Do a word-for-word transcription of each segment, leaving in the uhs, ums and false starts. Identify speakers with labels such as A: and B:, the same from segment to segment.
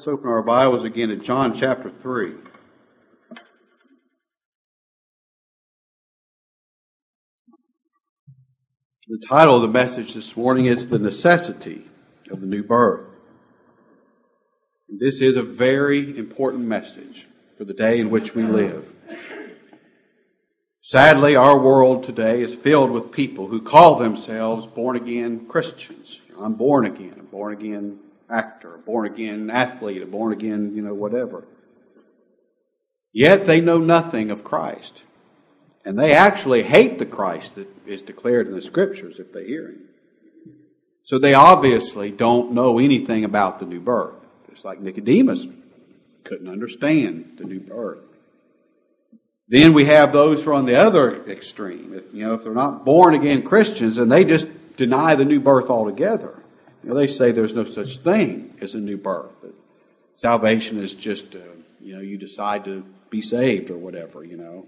A: Let's open our Bibles again to John chapter three. The title of the message this morning is The Necessity of the New Birth. This is a very important message for the day in which we live. Sadly, our world today is filled with people who call themselves born-again Christians. I'm born again. I'm born again actor, a born-again athlete, a born-again, you know, whatever. Yet they know nothing of Christ. And they actually hate the Christ that is declared in the Scriptures if they hear Him. So they obviously don't know anything about the new birth. Just like Nicodemus couldn't understand the new birth. Then we have those who are on the other extreme. If, you know, if they're not born-again Christians, then they just deny the new birth altogether. You know, they say there's no such thing as a new birth. That salvation is just, uh, you know, you decide to be saved or whatever, you know.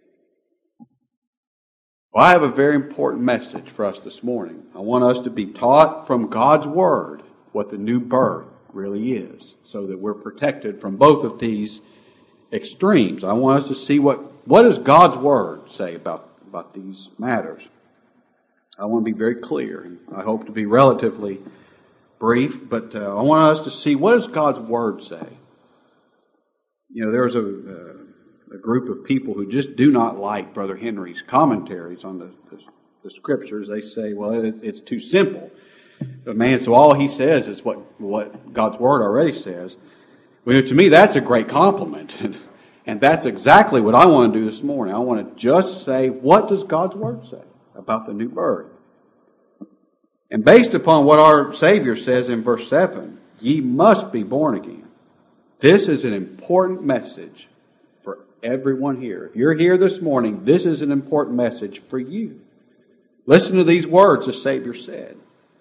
A: Well, I have a very important message for us this morning. I want us to be taught from God's Word what the new birth really is, so that we're protected from both of these extremes. I want us to see what, what does God's Word say about, about these matters. I want to be very clear, and I hope to be relatively brief, but uh, I want us to see what does God's Word say. You know, there's a, uh, a group of people who just do not like Brother Henry's commentaries on the, the, the Scriptures. They say, well, it, it's too simple. But man, so all he says is what, what God's Word already says. Well, to me, that's a great compliment. And, and that's exactly what I want to do this morning. I want to just say, what does God's Word say about the new birth? And based upon what our Savior says in verse seven, ye must be born again. This is an important message for everyone here. If you're here this morning, this is an important message for you. Listen to these words the Savior said.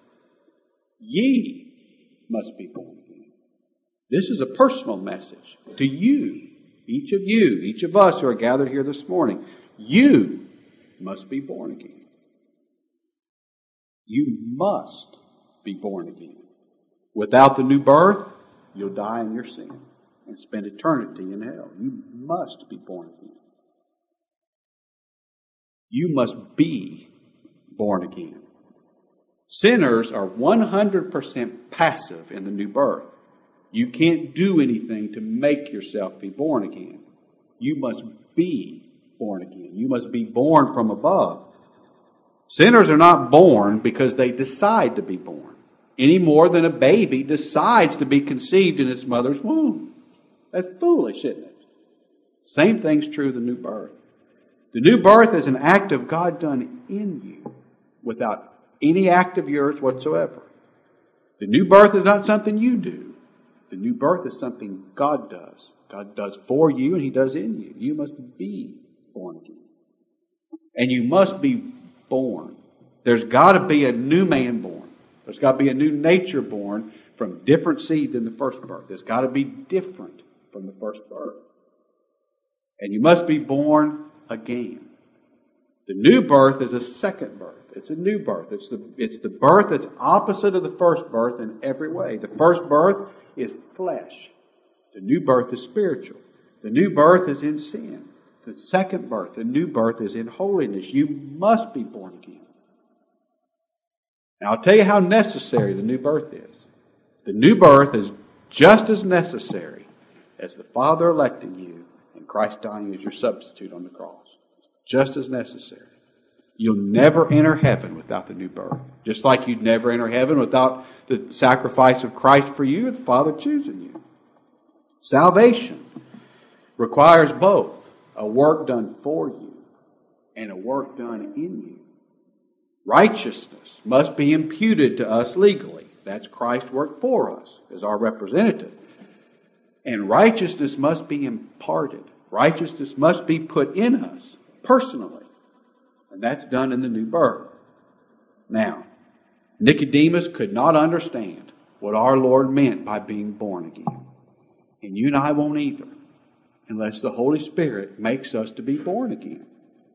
A: Ye must be born again. This is a personal message to you, each of you, each of us who are gathered here this morning. You must be born again. You must be born again. Without the new birth, you'll die in your sin and spend eternity in hell. You must be born again. You must be born again. Sinners are one hundred percent passive in the new birth. You can't do anything to make yourself be born again. You must be born again. You must be born from above. Sinners are not born because they decide to be born, any more than a baby decides to be conceived in its mother's womb. That's foolish, isn't it? Same thing's true of the new birth. The new birth is an act of God done in you without any act of yours whatsoever. The new birth is not something you do. The new birth is something God does. God does for you and He does in you. You must be born again. And you must be born. There's got to be a new man born. There's got to be a new nature born from different seed than the first birth. It's got to be different from the first birth. And you must be born again. The new birth is a second birth. It's a new birth. It's the, it's the birth that's opposite of the first birth in every way. The first birth is flesh. The new birth is spiritual. The new birth is in sin. The second birth, the new birth, is in holiness. You must be born again. Now, I'll tell you how necessary the new birth is. The new birth is just as necessary as the Father electing you and Christ dying as your substitute on the cross. It's just as necessary. You'll never enter heaven without the new birth. Just like you'd never enter heaven without the sacrifice of Christ for you, the Father choosing you. Salvation requires both a work done for you and a work done in you. Righteousness must be imputed to us legally. That's Christ's work for us as our representative. And righteousness must be imparted. Righteousness must be put in us personally. And that's done in the new birth. Now, Nicodemus could not understand what our Lord meant by being born again. And you and I won't either, unless the Holy Spirit makes us to be born again.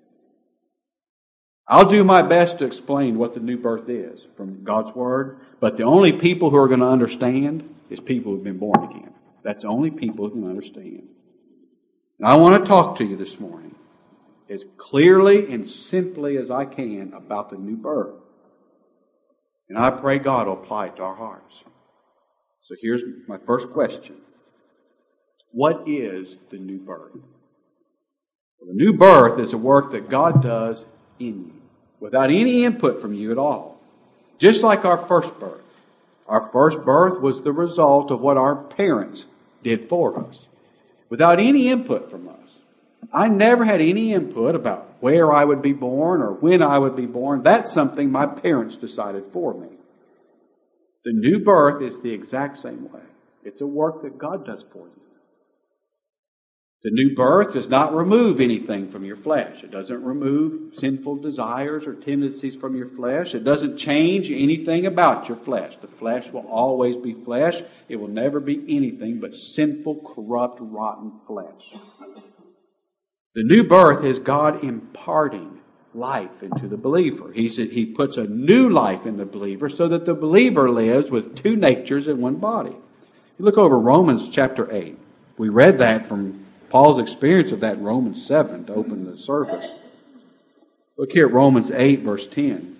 A: I'll do my best to explain what the new birth is from God's Word, but the only people who are going to understand is people who've been born again. That's only people who can understand. And I want to talk to you this morning as clearly and simply as I can about the new birth. And I pray God will apply it to our hearts. So here's my first question. What is the new birth? Well, the new birth is a work that God does in you without any input from you at all. Just like our first birth. Our first birth was the result of what our parents did for us without any input from us. I never had any input about where I would be born or when I would be born. That's something my parents decided for me. The new birth is the exact same way. It's a work that God does for you. The new birth does not remove anything from your flesh. It doesn't remove sinful desires or tendencies from your flesh. It doesn't change anything about your flesh. The flesh will always be flesh. It will never be anything but sinful, corrupt, rotten flesh. The new birth is God imparting life into the believer. He said He puts a new life in the believer so that the believer lives with two natures in one body. You look over Romans chapter eight. We read that from Paul's experience of that in Romans seven to open the service. Look here at Romans eight, verse ten.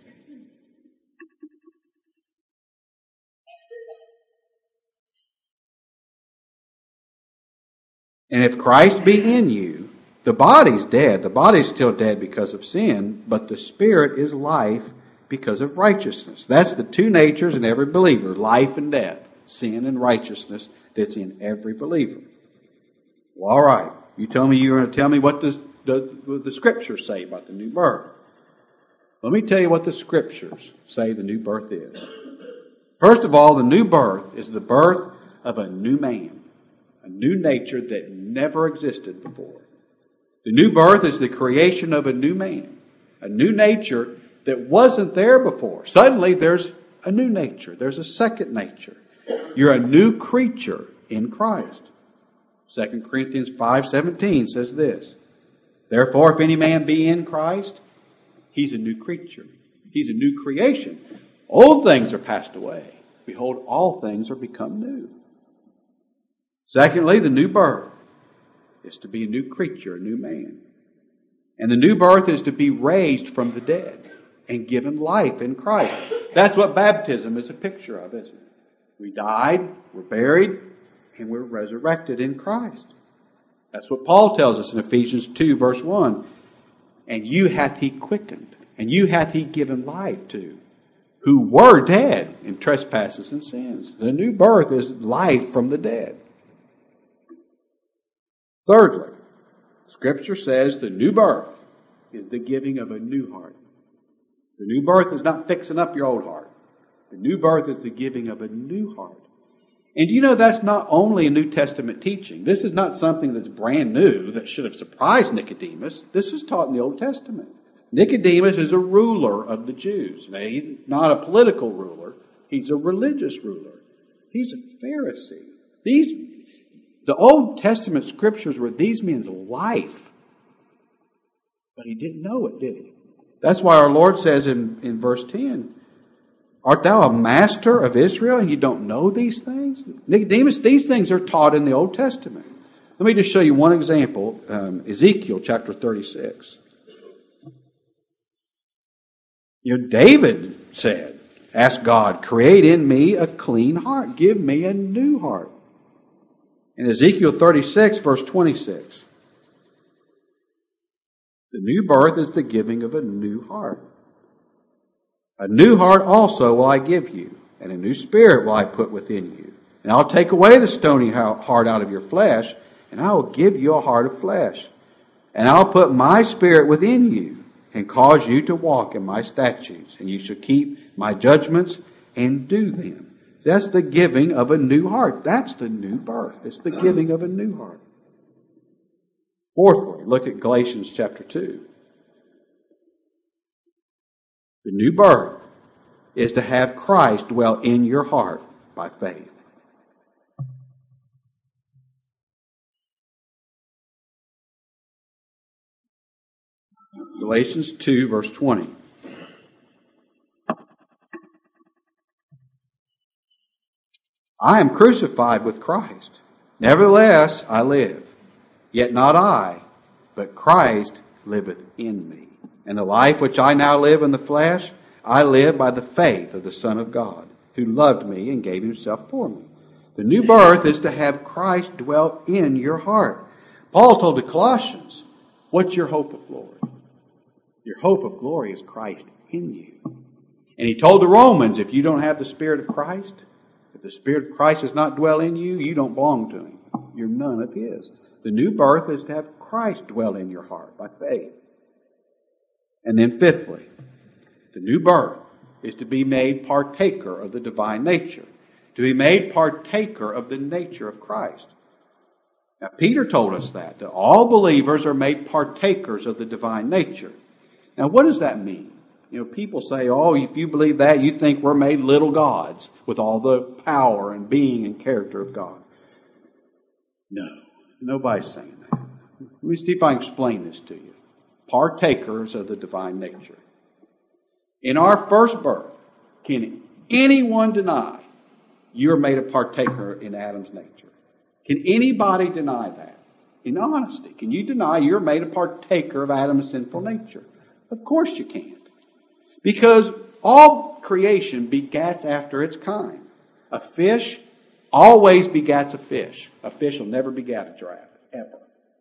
A: And if Christ be in you, the body's dead. The body's still dead because of sin, but the spirit is life because of righteousness. That's the two natures in every believer, life and death, sin and righteousness that's in every believer. Well, all right. You tell me you're going to tell me what the, the, the Scriptures say about the new birth. Let me tell you what the Scriptures say the new birth is. First of all, the new birth is the birth of a new man, a new nature that never existed before. The new birth is the creation of a new man, a new nature that wasn't there before. Suddenly there's a new nature. There's a second nature. You're a new creature in Christ. Second Corinthians five seventeen says this, therefore if any man be in Christ, he's a new creature. He's a new creation. Old things are passed away. Behold, all things are become new. Secondly, the new birth is to be a new creature, a new man. And the new birth is to be raised from the dead and given life in Christ. That's what baptism is a picture of, isn't it? We died, we're buried, and we're resurrected in Christ. That's what Paul tells us in Ephesians two, verse one. And you hath he quickened, and you hath he given life to, who were dead in trespasses and sins. The new birth is life from the dead. Thirdly, Scripture says the new birth is the giving of a new heart. The new birth is not fixing up your old heart. The new birth is the giving of a new heart. And you know that's not only a New Testament teaching. This is not something that's brand new that should have surprised Nicodemus. This is taught in the Old Testament. Nicodemus is a ruler of the Jews. Now, he's not a political ruler. He's a religious ruler. He's a Pharisee. These The Old Testament Scriptures were these men's life. But he didn't know it, did he? That's why our Lord says in, in verse ten, art thou a master of Israel and you don't know these things? Nicodemus, these things are taught in the Old Testament. Let me just show you one example. Um, Ezekiel chapter thirty-six. You know, David said, ask God, create in me a clean heart. Give me a new heart. In Ezekiel thirty-six, verse twenty-six, the new birth is the giving of a new heart. A new heart also will I give you, and a new spirit will I put within you. And I'll take away the stony heart out of your flesh, and I will give you a heart of flesh. And I'll put my spirit within you, and cause you to walk in my statutes, and you shall keep my judgments and do them. That's the giving of a new heart. That's the new birth. It's the giving of a new heart. Fourthly, look at Galatians chapter two. The new birth is to have Christ dwell in your heart by faith. Galatians two, verse twenty. I am crucified with Christ. Nevertheless, I live. Yet not I, but Christ liveth in me. And the life which I now live in the flesh, I live by the faith of the Son of God, who loved me and gave himself for me. The new birth is to have Christ dwell in your heart. Paul told the Colossians, what's your hope of glory? Your hope of glory is Christ in you. And he told the Romans, if you don't have the Spirit of Christ, if the Spirit of Christ does not dwell in you, you don't belong to him. You're none of his. The new birth is to have Christ dwell in your heart by faith. And then fifthly, the new birth is to be made partaker of the divine nature, to be made partaker of the nature of Christ. Now, Peter told us that, that all believers are made partakers of the divine nature. Now, what does that mean? You know, people say, oh, if you believe that, you think we're made little gods with all the power and being and character of God. No, nobody's saying that. Let me see if I can explain this to you. Partakers of the divine nature. In our first birth, can anyone deny you are made a partaker in Adam's nature? Can anybody deny that? In honesty, can you deny you're made a partaker of Adam's sinful nature? Of course you can't. Because all creation begats after its kind. A fish always begats a fish. A fish will never begat a giraffe, ever.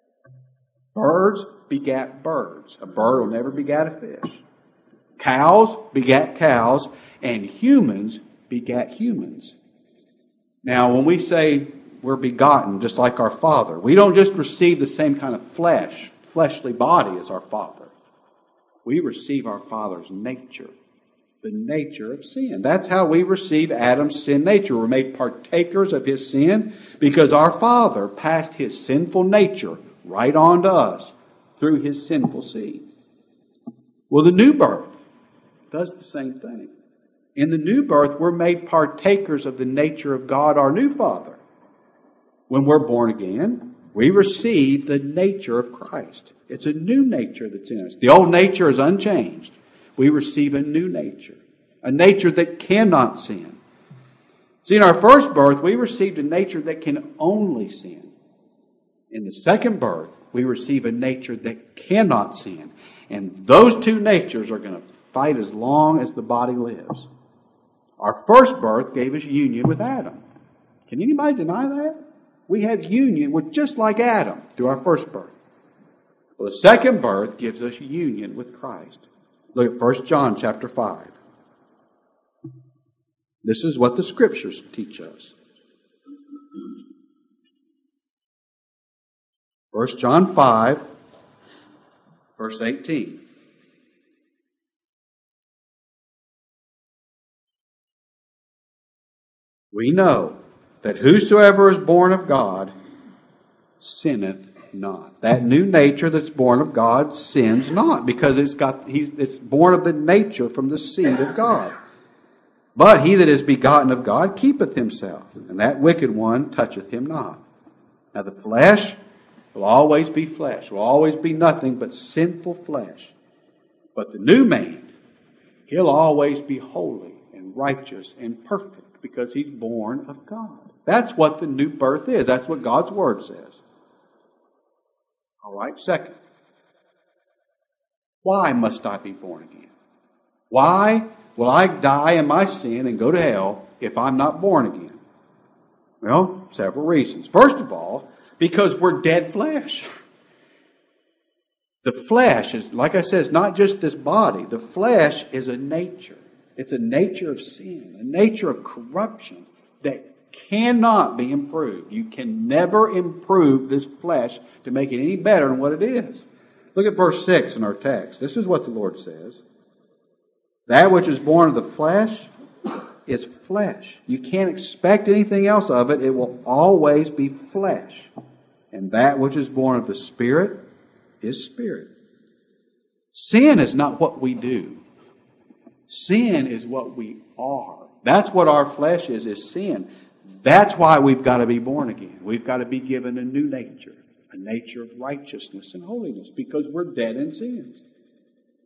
A: Birds begat birds. A bird will never begat a fish. Cows begat cows, and humans begat humans. Now, when we say we're begotten just like our Father, we don't just receive the same kind of flesh, fleshly body as our Father. We receive our Father's nature, the nature of sin. That's how we receive Adam's sin nature. We're made partakers of his sin because our Father passed his sinful nature right on to us through his sinful seed. Well, the new birth does the same thing. In the new birth, we're made partakers of the nature of God, our new Father. When we're born again, we receive the nature of Christ. It's a new nature that's in us. The old nature is unchanged. We receive a new nature, a nature that cannot sin. See, in our first birth, we received a nature that can only sin. In the second birth, we receive a nature that cannot sin. And those two natures are going to fight as long as the body lives. Our first birth gave us union with Adam. Can anybody deny that? We have union with just like Adam through our first birth. Well, the second birth gives us union with Christ. Look at First John chapter five. This is what the Scriptures teach us. First John five, verse eighteen. We know that whosoever is born of God sinneth not. That new nature that's born of God sins not, because it's got he's it's born of the nature from the seed of God. But he that is begotten of God keepeth himself, and that wicked one toucheth him not. Now the flesh will always be flesh, will always be nothing but sinful flesh. But the new man, he'll always be holy and righteous and perfect, because he's born of God. That's what the new birth is. That's what God's Word says. All right, second. Why must I be born again? Why will I die in my sin and go to hell if I'm not born again? Well, several reasons. First of all, because we're dead flesh. The flesh is, like I said, it's not just this body. The flesh is a nature. It's a nature of sin, a nature of corruption that cannot be improved. You can never improve this flesh to make it any better than what it is. Look at verse six in our text. This is what the Lord says. That which is born of the flesh is flesh. You can't expect anything else of it. It will always be flesh. And that which is born of the Spirit is spirit. Sin is not what we do. Sin is what we are. That's what our flesh is, is sin. That's why we've got to be born again. We've got to be given a new nature, a nature of righteousness and holiness, because we're dead in sins.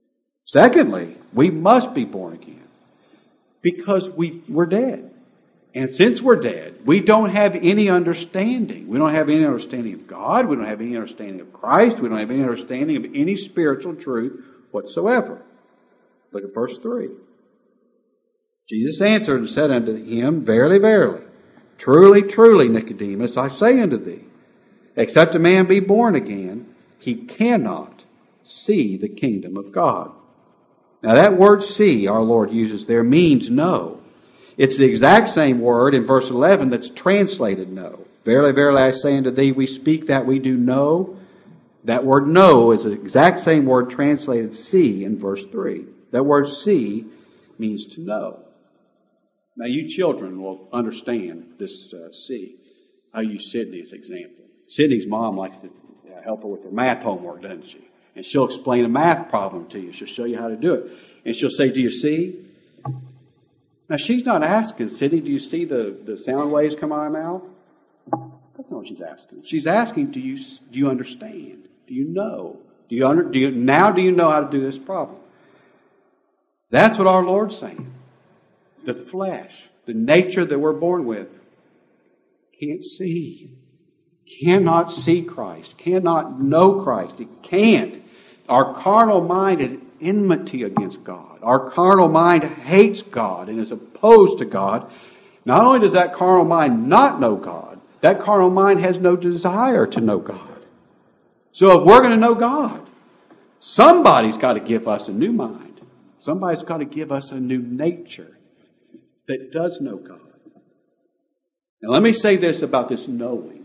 A: Secondly, we must be born again because we, we're dead. And since we're dead, we don't have any understanding. We don't have any understanding of God. We don't have any understanding of Christ. We don't have any understanding of any spiritual truth whatsoever. Look at verse three. Jesus answered and said unto him, Verily, verily, truly, truly, Nicodemus, I say unto thee, except a man be born again, he cannot see the kingdom of God. Now that word see our Lord uses there means know. It's the exact same word in verse eleven that's translated know. Verily, verily, I say unto thee, we speak that we do know. That word know is the exact same word translated see in verse three. That word see means to know. Now you children will understand this uh, see. I'll use Sydney as an example. Sydney's mom likes to uh, help her with her math homework, doesn't she? And she'll explain a math problem to you. She'll show you how to do it. And she'll say, do you see? Now, she's not asking, Sydney, do you see the, the sound waves come out of my mouth? That's not what she's asking. She's asking, do you do you understand? Do you know? Do you under, do you now do you know how to do this problem? That's what our Lord's saying. The flesh, the nature that we're born with, can't see. Cannot see Christ. Cannot know Christ. It can't. Our carnal mind is enmity against God. Our carnal mind hates God and is opposed to God. Not only does that carnal mind not know God, that carnal mind has no desire to know God. So if we're going to know God, somebody's got to give us a new mind. Somebody's got to give us a new nature that does know God. Now let me say this about this knowing.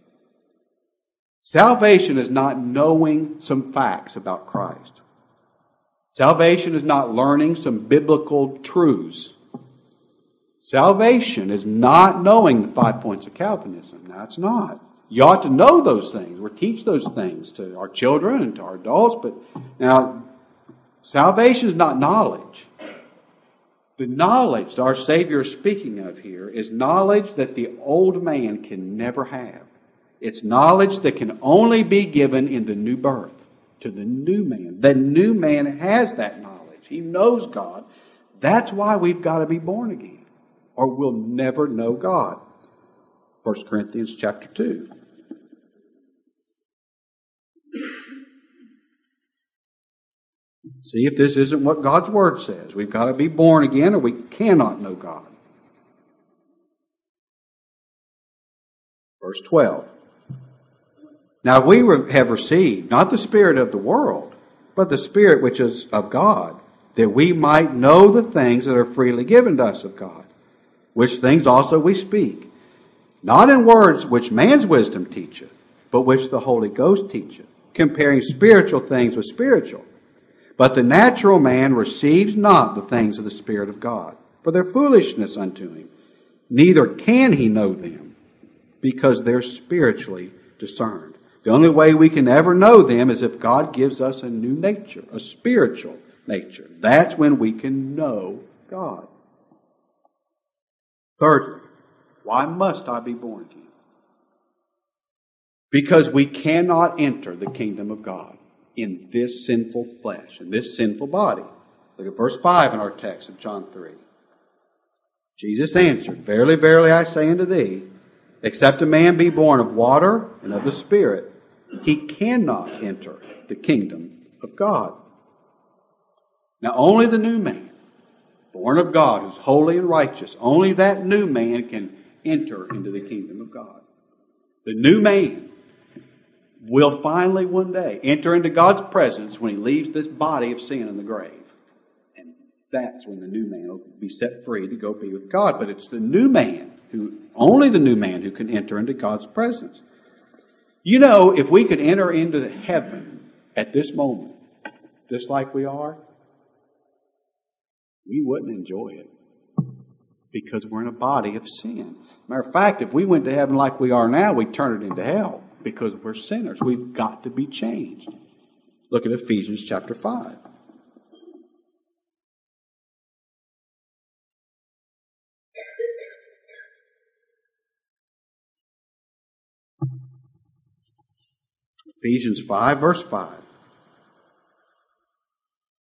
A: Salvation is not knowing some facts about Christ. Salvation is not learning some biblical truths. Salvation is not knowing the five points of Calvinism. Now, it's not. You ought to know those things or teach those things to our children and to our adults. But now, salvation is not knowledge. The knowledge that our Savior is speaking of here is knowledge that the old man can never have. It's knowledge that can only be given in the new birth to the new man. The new man has that knowledge. He knows God. That's why we've got to be born again, or we'll never know God. First Corinthians chapter two. See if this isn't what God's Word says. We've got to be born again or we cannot know God. Verse twelve. Now we have received not the spirit of the world, but the Spirit which is of God, that we might know the things that are freely given to us of God, which things also we speak, not in words which man's wisdom teacheth, but which the Holy Ghost teacheth, comparing spiritual things with spiritual. But the natural man receives not the things of the Spirit of God, for their foolishness unto him. Neither can he know them, because they're spiritually discerned. The only way we can ever know them is if God gives us a new nature, a spiritual nature. That's when we can know God. Thirdly, why must I be born again? Because we cannot enter the kingdom of God in this sinful flesh, in this sinful body. Look at verse five in our text of John three. Jesus answered, Verily, verily, I say unto thee, except a man be born of water and of the Spirit, he cannot enter the kingdom of God. Now only the new man, born of God, who's holy and righteous, only that new man can enter into the kingdom of God. The new man will finally one day enter into God's presence when he leaves this body of sin in the grave. And that's when the new man will be set free to go be with God. But it's the new man, who only the new man who can enter into God's presence. You know, if we could enter into heaven at this moment, just like we are, we wouldn't enjoy it because we're in a body of sin. Matter of fact, if we went to heaven like we are now, we'd turn it into hell because we're sinners. We've got to be changed. Look at Ephesians chapter five. Ephesians five, verse five.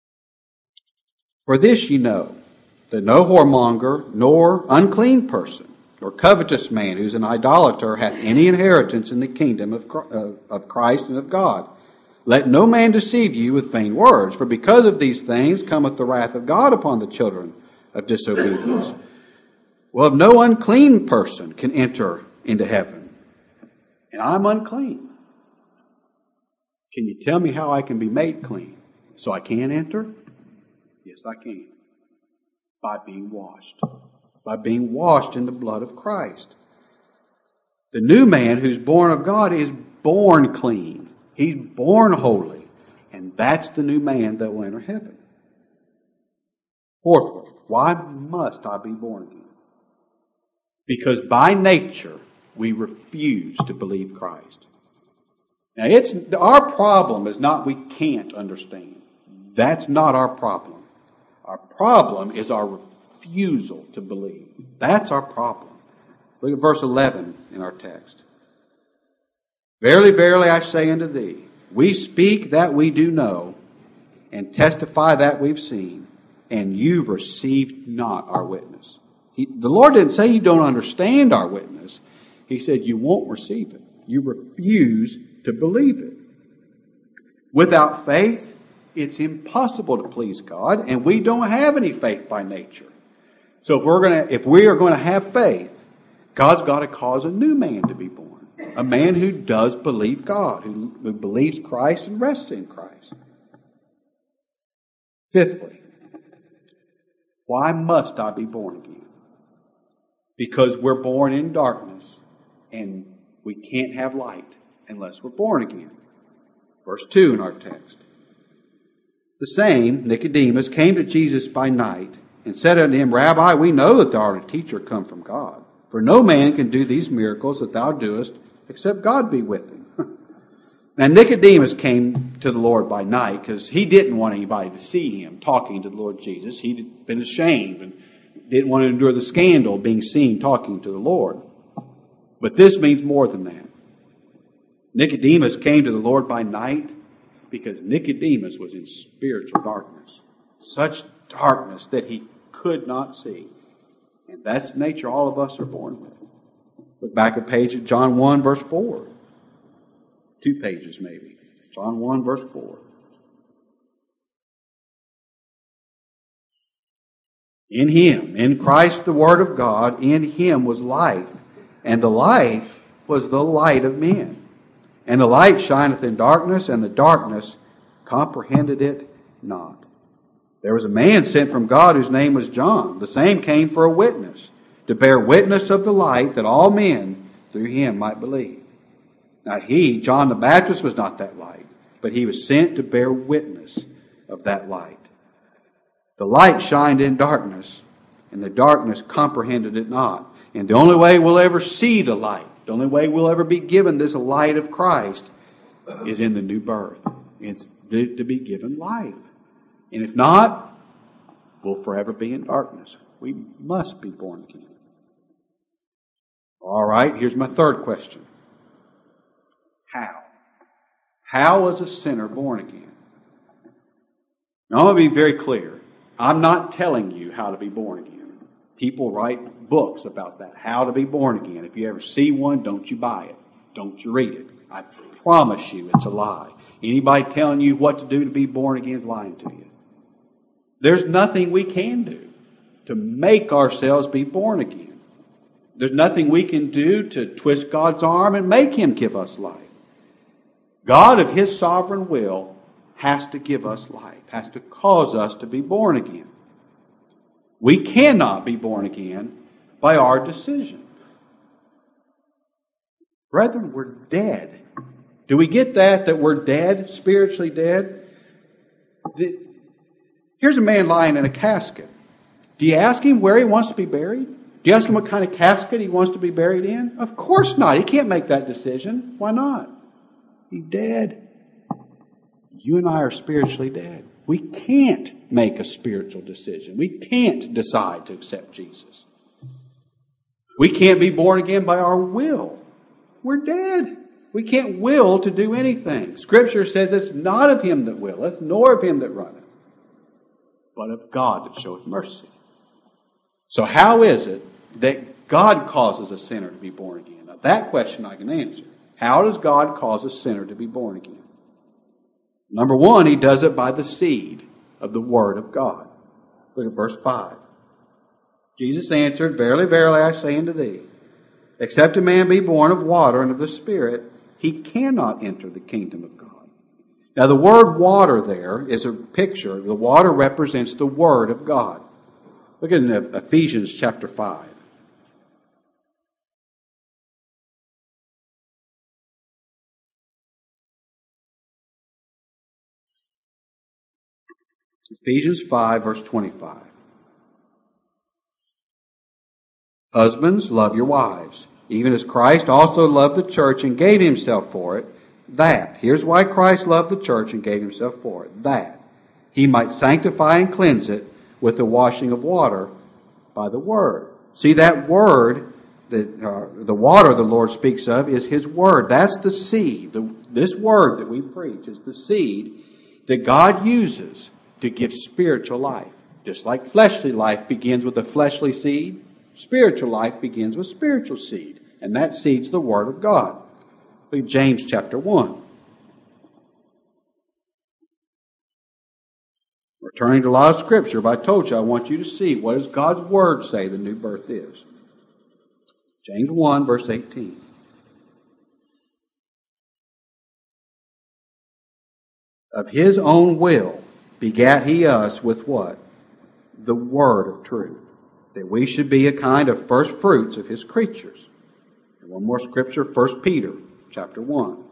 A: For this ye know, that no whoremonger, nor unclean person, or covetous man who is an idolater hath any inheritance in the kingdom of of Christ and of God. Let no man deceive you with vain words, for because of these things cometh the wrath of God upon the children of disobedience. Well, if no unclean person can enter into heaven, and I'm unclean, can you tell me how I can be made clean so I can enter? Yes, I can. By being washed. By being washed in the blood of Christ. The new man who's born of God is born clean. He's born holy. And that's the new man that will enter heaven. Fourthly, why must I be born again? Because by nature, we refuse to believe Christ. Now, it's our problem is not we can't understand. That's not our problem. Our problem is our refusal to believe. That's our problem. Look at verse eleven in our text. Verily, verily, I say unto thee, we speak that we do know, and testify that we've seen, and you received not our witness. He, the Lord didn't say you don't understand our witness. He said you won't receive it. You refuse to believe it. Without faith, it's impossible to please God, and we don't have any faith by nature. So if we're going to, if we are going to have faith, God's got to cause a new man to be born. A man who does believe God, who, who believes Christ and rests in Christ. Fifthly, why must I be born again? Because we're born in darkness and we can't have light unless we're born again. Verse two in our text. The same, Nicodemus, came to Jesus by night and said unto him, Rabbi, we know that thou art a teacher come from God. For no man can do these miracles that thou doest except God be with him. Now Nicodemus came to the Lord by night because he didn't want anybody to see him talking to the Lord Jesus. He'd been ashamed and didn't want to endure the scandal of being seen talking to the Lord. But this means more than that. Nicodemus came to the Lord by night because Nicodemus was in spiritual darkness. Such darkness that he could not see. And that's the nature all of us are born with. Look back a page at John one, verse four. Two pages maybe. John one, verse four. In him, in Christ the Word of God, in him was life, and the life was the light of men. And the light shineth in darkness, and the darkness comprehended it not. There was a man sent from God whose name was John. The same came for a witness, to bear witness of the light, that all men through him might believe. Now he, John the Baptist, was not that light, but he was sent to bear witness of that light. The light shined in darkness, and the darkness comprehended it not. And the only way we'll ever see the light, the only way we'll ever be given this light of Christ, is in the new birth. It's to be given life. And if not, we'll forever be in darkness. We must be born again. All right, here's my third question. How? How is a sinner born again? Now, I want to be very clear. I'm not telling you how to be born again. People write books about that, how to be born again. If you ever see one, don't you buy it. Don't you read it. I promise you it's a lie. Anybody telling you what to do to be born again is lying to you. There's nothing we can do to make ourselves be born again. There's nothing we can do to twist God's arm and make him give us life. God, of his sovereign will, has to give us life, has to cause us to be born again. We cannot be born again by our decision. Brethren, we're dead. Do we get that, that we're dead, spiritually dead? Here's a man lying in a casket. Do you ask him where he wants to be buried? Do you ask him what kind of casket he wants to be buried in? Of course not. He can't make that decision. Why not? He's dead. You and I are spiritually dead. We can't make a spiritual decision. We can't decide to accept Jesus. We can't be born again by our will. We're dead. We can't will to do anything. Scripture says it's not of him that willeth, nor of him that runneth, but of God that showeth mercy. So how is it that God causes a sinner to be born again? Now, that question I can answer. How does God cause a sinner to be born again? Number one, He does it by the seed of the Word of God. Look at verse five. Jesus answered, Verily, verily, I say unto thee, except a man be born of water and of the Spirit, he cannot enter the kingdom of God. Now, the word water there is a picture. The water represents the Word of God. Look at Ephesians chapter five. Ephesians five, verse twenty-five. Husbands, love your wives, even as Christ also loved the church and gave Himself for it, that, here's why Christ loved the church and gave Himself for it, that He might sanctify and cleanse it with the washing of water by the Word. See, that Word, that uh, the water the Lord speaks of is His Word. That's the seed. The, this Word that we preach is the seed that God uses to give spiritual life. Just like fleshly life begins with a fleshly seed, spiritual life begins with spiritual seed. And that seed's the Word of God. Look at James chapter one. We're turning to a lot of Scripture, but I told you I want you to see what does God's Word say the new birth is. James one, verse eighteen. Of His own will begat He us with what? The Word of truth, that we should be a kind of first fruits of His creatures. And one more scripture, First Peter chapter one.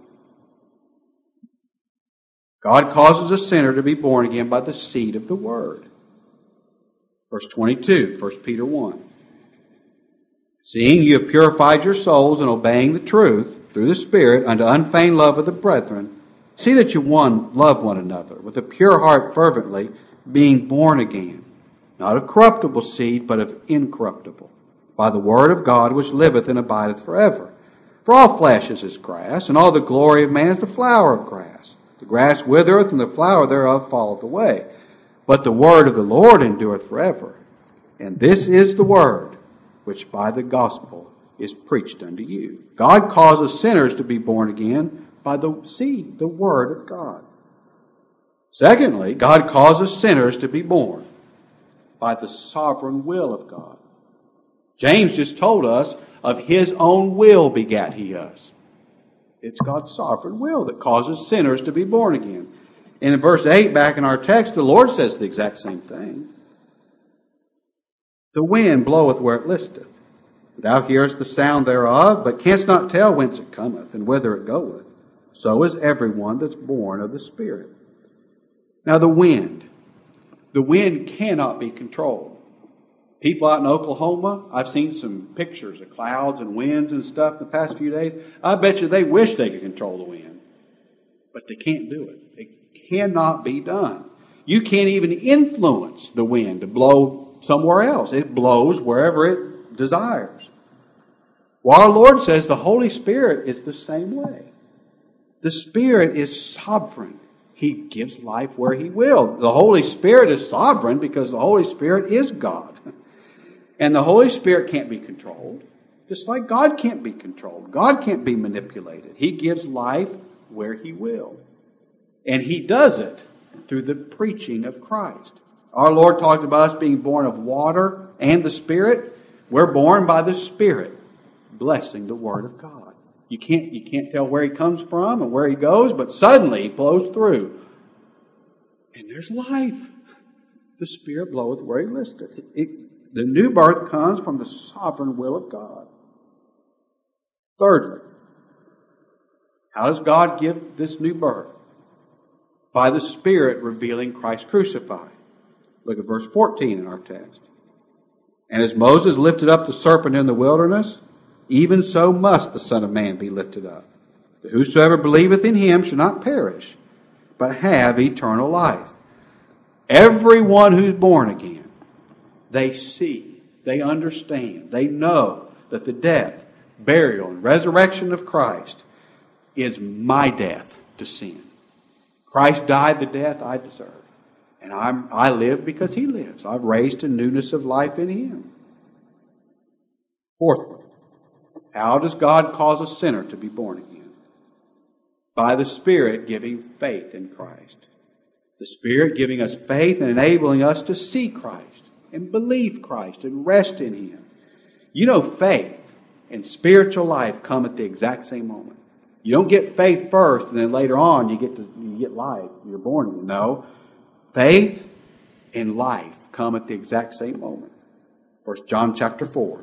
A: God causes a sinner to be born again by the seed of the Word. Verse twenty-two, First Peter one. Seeing you have purified your souls in obeying the truth through the Spirit unto unfeigned love of the brethren, see that you one love one another with a pure heart fervently, being born again, not of corruptible seed, but of incorruptible, by the word of God which liveth and abideth forever. For all flesh is as grass, and all the glory of man is the flower of grass. The grass withereth, and the flower thereof falleth away. But the word of the Lord endureth forever. And this is the word which by the gospel is preached unto you. God causes sinners to be born again by the seed, the Word of God. Secondly, God causes sinners to be born by the sovereign will of God. James just told us, of His own will begat He us. It's God's sovereign will that causes sinners to be born again. And in verse eight, back in our text, the Lord says the exact same thing. The wind bloweth where it listeth. Thou hearest the sound thereof, but canst not tell whence it cometh, and whither it goeth. So is everyone that's born of the Spirit. Now the wind. The wind cannot be controlled. People out in Oklahoma, I've seen some pictures of clouds and winds and stuff the past few days. I bet you they wish they could control the wind. But they can't do it. It cannot be done. You can't even influence the wind to blow somewhere else. It blows wherever it desires. Well, our Lord says the Holy Spirit is the same way. The Spirit is sovereign. He gives life where He will. The Holy Spirit is sovereign because the Holy Spirit is God. And the Holy Spirit can't be controlled, just like God can't be controlled. God can't be manipulated. He gives life where He will. And He does it through the preaching of Christ. Our Lord talked about us being born of water and the Spirit. We're born by the Spirit, blessing the Word of God. You can't, you can't tell where He comes from and where He goes, but suddenly He blows through. And there's life. The Spirit bloweth where He listeth. It, it, the new birth comes from the sovereign will of God. Thirdly, how does God give this new birth? By the Spirit revealing Christ crucified. Look at verse fourteen in our text. And as Moses lifted up the serpent in the wilderness, even so must the Son of Man be lifted up, that whosoever believeth in Him should not perish, but have eternal life. Everyone who's born again, they see, they understand, they know that the death, burial, and resurrection of Christ is my death to sin. Christ died the death I deserve. And I'm, I live because He lives. I've raised to newness of life in Him. Fourthly, how does God cause a sinner to be born again? By the Spirit giving faith in Christ. The Spirit giving us faith and enabling us to see Christ and believe Christ and rest in Him. You know, faith and spiritual life come at the exact same moment. You don't get faith first and then later on you get to, you get life. You're born again. No. Faith and life come at the exact same moment. First John chapter four.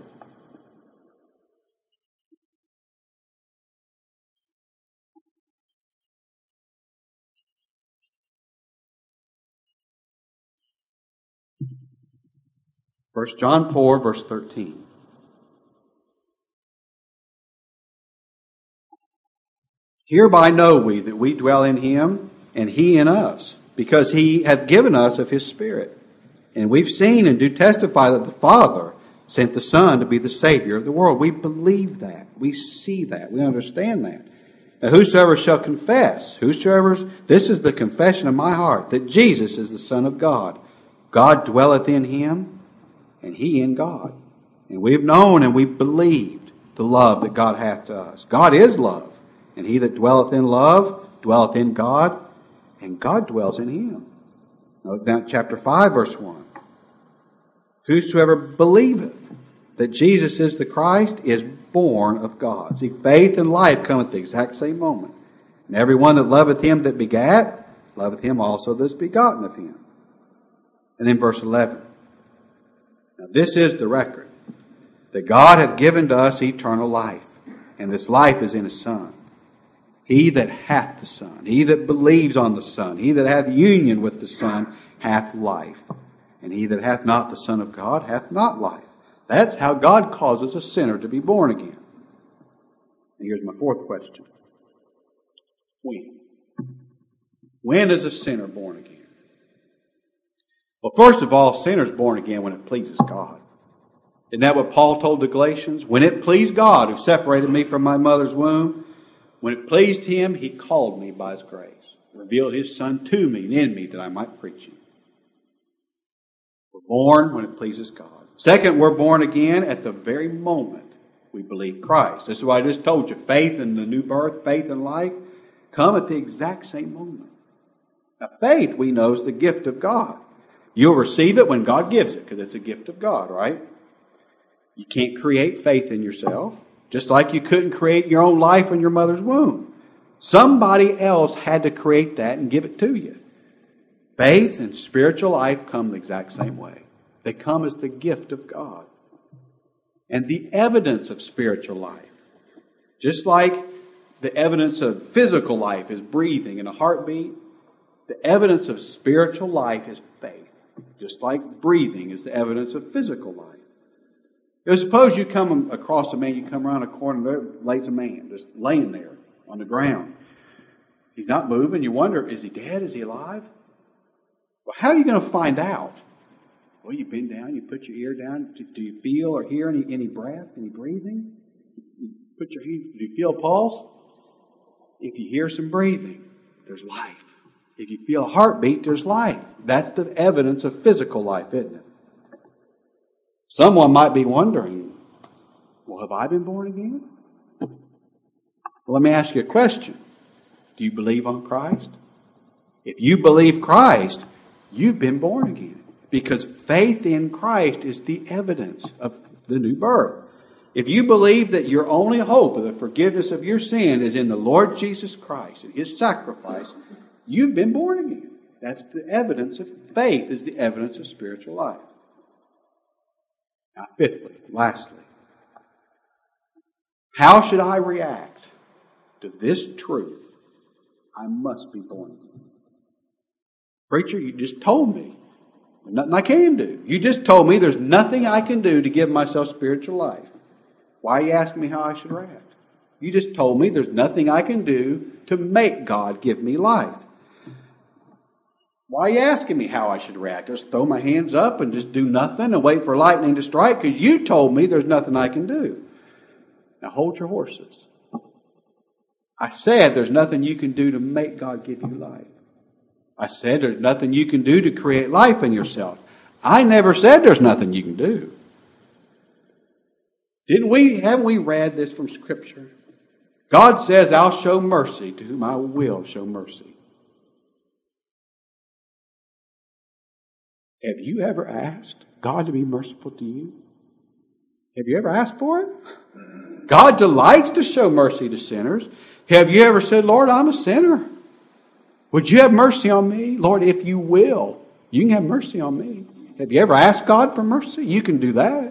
A: First John four, verse thirteen. Hereby know we that we dwell in Him, and He in us, because He hath given us of His Spirit. And we've seen and do testify that the Father sent the Son to be the Savior of the world. We believe that. We see that. We understand that. Now whosoever shall confess, whosoever, this is the confession of my heart, that Jesus is the Son of God. God dwelleth in Him, and He in God. And we have known and we believed the love that God hath to us. God is love. And he that dwelleth in love dwelleth in God, and God dwells in him. Note down chapter five, verse one. Whosoever believeth that Jesus is the Christ is born of God. See, faith and life come at the exact same moment. And every one that loveth Him that begat, loveth Him also that is begotten of Him. And then verse eleven. Now this is the record, that God hath given to us eternal life, and this life is in His Son. He that hath the Son, he that believes on the Son, he that hath union with the Son, hath life. And he that hath not the Son of God hath not life. That's how God causes a sinner to be born again. And here's my fourth question. When? When is a sinner born again? Well, first of all, sinners born again when it pleases God. Isn't that what Paul told the Galatians? When it pleased God, who separated me from my mother's womb, when it pleased Him, He called me by His grace, revealed His Son to me and in me that I might preach Him. We're born when it pleases God. Second, we're born again at the very moment we believe Christ. This is what I just told you. Faith in the new birth, faith in life, come at the exact same moment. Now, faith, we know, is the gift of God. You'll receive it when God gives it, because it's a gift of God, right? You can't create faith in yourself, just like you couldn't create your own life in your mother's womb. Somebody else had to create that and give it to you. Faith and spiritual life come the exact same way. They come as the gift of God. And the evidence of spiritual life, just like the evidence of physical life is breathing and a heartbeat, the evidence of spiritual life is faith. Just like breathing is the evidence of physical life. Now, suppose you come across a man, you come around a corner, there lays a man just laying there on the ground. He's not moving. You wonder, is he dead? Is he alive? Well, how are you going to find out? Well, you bend down, you put your ear down. Do, do you feel or hear any, any breath, any breathing? You put your, do you feel a pulse? If you hear some breathing, there's life. If you feel a heartbeat, there's life. That's the evidence of physical life, isn't it? Someone might be wondering, well, have I been born again? Well, let me ask you a question. Do you believe on Christ? If you believe Christ, you've been born again. Because faith in Christ is the evidence of the new birth. If you believe that your only hope of the forgiveness of your sin is in the Lord Jesus Christ and His sacrifice, you've been born again. That's the evidence of faith, is the evidence of spiritual life. Now, fifthly, lastly, how should I react to this truth? I must be born again. Preacher, you just told me. There's nothing I can do. You just told me there's nothing I can do to give myself spiritual life. Why are you asking me how I should react? You just told me there's nothing I can do to make God give me life. Why are you asking me how I should react? Just throw my hands up and just do nothing and wait for lightning to strike because you told me there's nothing I can do. Now hold your horses. I said there's nothing you can do to make God give you life. I said there's nothing you can do to create life in yourself. I never said there's nothing you can do. Didn't we, haven't we read this from Scripture? God says, I'll show mercy to whom I will show mercy. Have you ever asked God to be merciful to you? Have you ever asked for it? God delights to show mercy to sinners. Have you ever said, Lord, I'm a sinner. Would you have mercy on me? Lord, if you will, you can have mercy on me. Have you ever asked God for mercy? You can do that.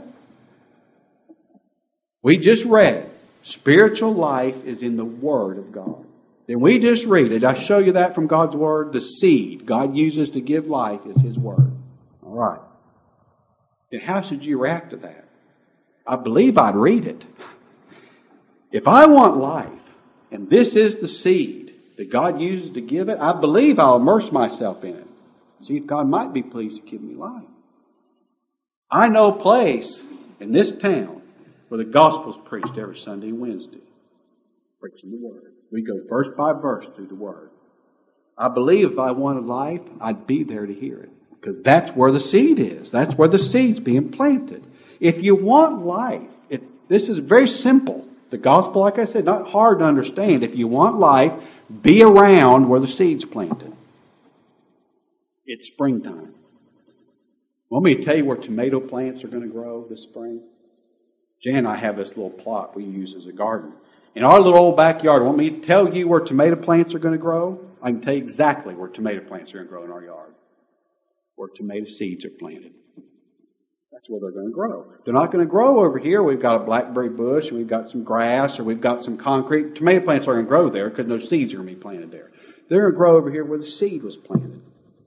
A: We just read, spiritual life is in the Word of God. Then we just read it. I show you that from God's Word. The seed God uses to give life is His Word. All right. Then how should you react to that? I believe I'd read it. If I want life, and this is the seed that God uses to give it, I believe I'll immerse myself in it. See if God might be pleased to give me life. I know a place in this town where the gospel's preached every Sunday and Wednesday. Preaching the Word. We go verse by verse through the Word. I believe if I wanted life, I'd be there to hear it. Because that's where the seed is. That's where the seed's being planted. If you want life, it, this is very simple. The gospel, like I said, not hard to understand. If you want life, be around where the seed's planted. It's springtime. Want me to tell you where tomato plants are going to grow this spring? Jan and I have this little plot we use as a garden. In our little old backyard, want me to tell you where tomato plants are going to grow? I can tell you exactly where tomato plants are going to grow in our yard. Where tomato seeds are planted. That's where they're going to grow. They're not going to grow over here. We've got a blackberry bush, or we've got some grass, or we've got some concrete. Tomato plants are going to grow there because no seeds are going to be planted there. They're going to grow over here where the seed was planted.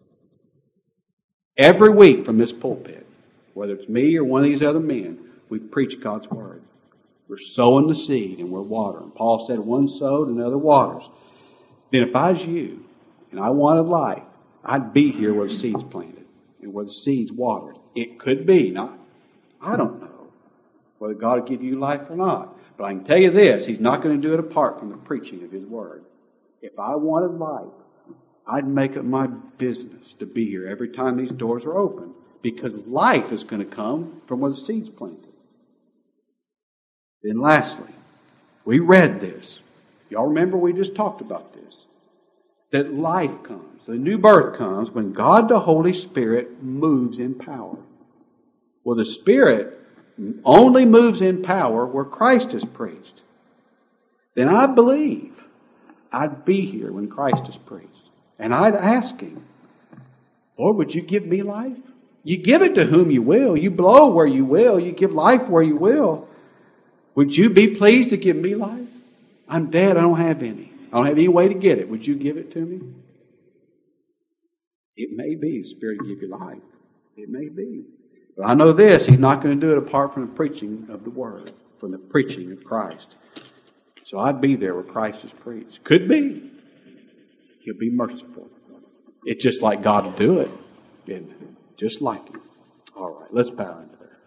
A: Every week from this pulpit, whether it's me or one of these other men, we preach God's Word. We're sowing the seed and we're watering. Paul said one sowed and another waters. Then if I was you and I wanted life, I'd be here where the seed's planted and where the seed's watered. It could be, not, I don't know whether God will give you life or not. But I can tell you this, He's not going to do it apart from the preaching of His Word. If I wanted life, I'd make it my business to be here every time these doors are open, because life is going to come from where the seed's planted. Then lastly, we read this. Y'all remember we just talked about this. That life comes, the new birth comes when God the Holy Spirit moves in power. Well, the Spirit only moves in power where Christ is preached. Then I believe I'd be here when Christ is preached. And I'd ask Him, Lord, would you give me life? You give it to whom you will. You blow where you will. You give life where you will. Would you be pleased to give me life? I'm dead. I don't have any. I don't have any way to get it. Would you give it to me? It may be the Spirit give you life. It may be. But I know this, He's not going to do it apart from the preaching of the Word, from the preaching of Christ. So I'd be there where Christ is preached. Could be. He'll be merciful. It's just like God will do it, isn't it? Just like Him. All right, let's bow in prayer.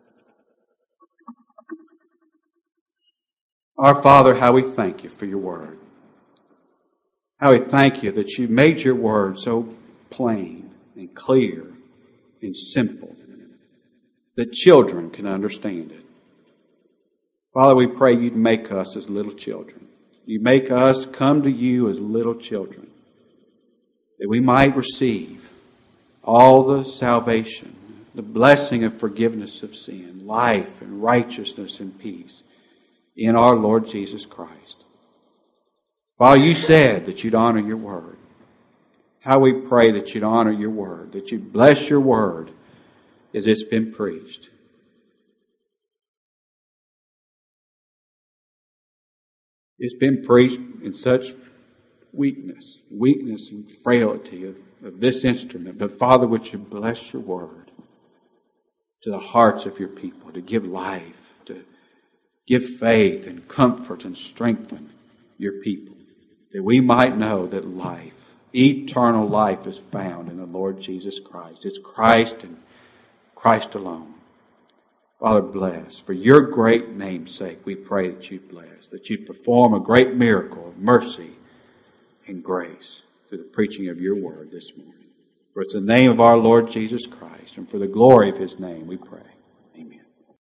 A: Our Father, how we thank You for Your Word. How we thank You that You made Your Word so plain and clear and simple that children can understand it. Father, we pray You'd make us as little children. You make us come to You as little children, that we might receive all the salvation, the blessing of forgiveness of sin, life and righteousness and peace in our Lord Jesus Christ. While You said that You'd honor Your Word, how we pray that You'd honor Your Word, that You'd bless Your Word as it's been preached. It's been preached in such weakness, weakness and frailty of, of this instrument. But Father, would You bless Your Word to the hearts of Your people, to give life, to give faith and comfort and strengthen Your people, that we might know that life, eternal life, is found in the Lord Jesus Christ. It's Christ and Christ alone. Father, bless. For Your great name's sake, we pray that You bless, that You perform a great miracle of mercy and grace through the preaching of Your Word this morning. For it's the name of our Lord Jesus Christ, and for the glory of His name we pray.